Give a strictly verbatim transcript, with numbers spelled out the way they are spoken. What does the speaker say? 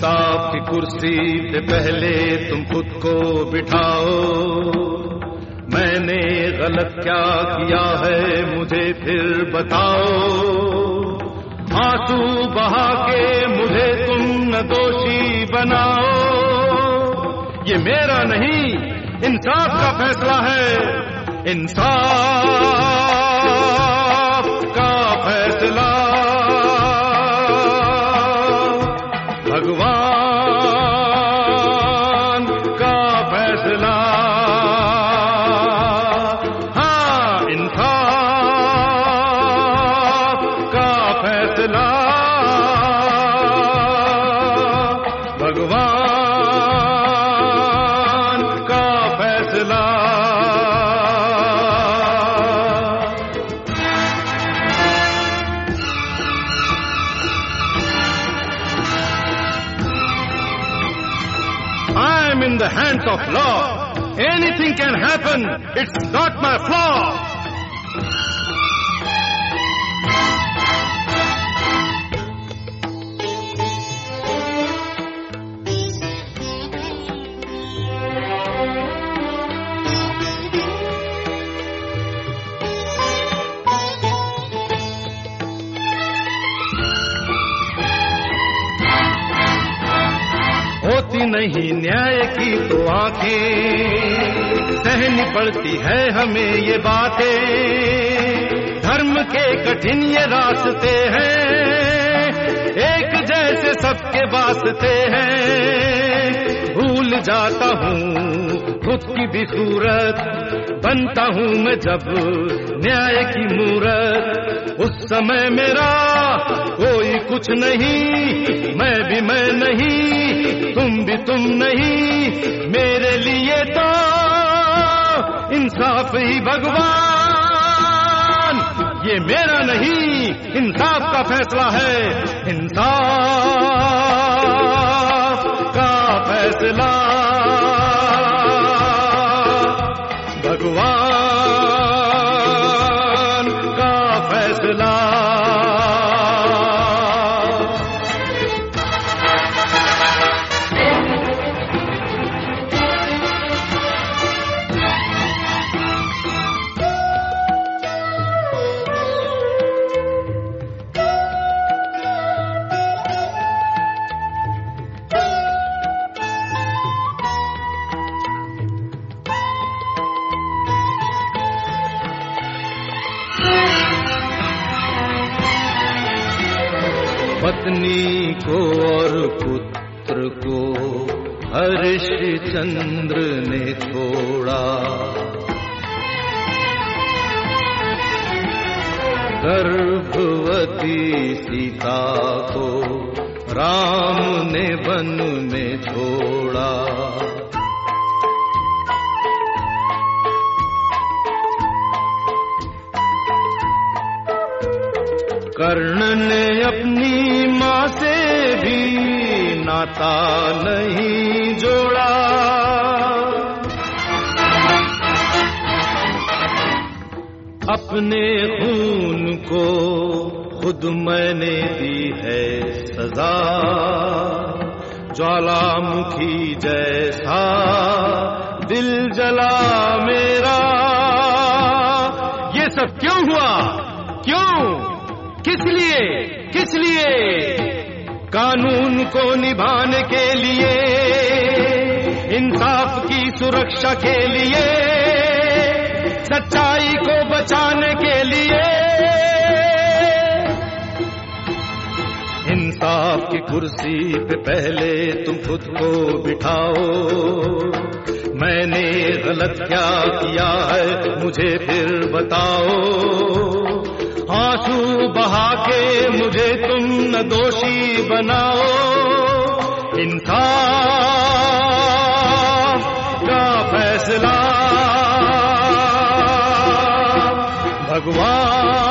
इंसाफ की कुर्सी पे पहले तुम खुद को बिठाओ। मैंने गलत क्या किया है मुझे फिर बताओ। आंसू बहा के मुझे तुम न दोषी बनाओ। ये मेरा नहीं इंसाफ का फैसला है, इंसाफ का फैसला। भगवान का फैसला। हाँ, इंसाफ का फैसला। भगवान का फैसला। I'm in the hands of law. Anything can happen. It's not my flaw. होती नहीं न्याय की तो आंखें, सहनी पड़ती है हमें ये बातें। धर्म के कठिन ये रास्ते हैं, एक जैसे सबके वास्ते हैं। भूल जाता हूँ खुद की भी सूरत, बनता हूँ मैं जब न्याय की मूरत। उस समय मेरा कोई कुछ नहीं, मैं भी मैं नहीं, तुम भी तुम नहीं। मेरे लिए तो इंसाफ ही भगवान। ये मेरा नहीं इंसाफ का फैसला है, इंसाफ का फैसला। भगवान का फैसला। पत्नी को और पुत्र को हरिश्चंद्र ने छोड़ा। गर्भवती सीता को राम ने वन में छोड़ा। कर्ण ने अपनी माँ से भी नाता नहीं जोड़ा। अपने खून को खुद मैंने दी है सजा। ज्वालामुखी जैसा दिल जला मेरा। ये सब क्यों हुआ, क्यों, किस लिए, किस लिए? कानून को निभाने के लिए, इंसाफ की सुरक्षा के लिए, सच्चाई को बचाने के लिए। इंसाफ की कुर्सी पे पहले तुम खुद को बिठाओ। मैंने गलत क्या किया है मुझे फिर बताओ। आंसू बहा के मुझे तुम न दोषी बनाओ। इंसाफ का फैसला भगवान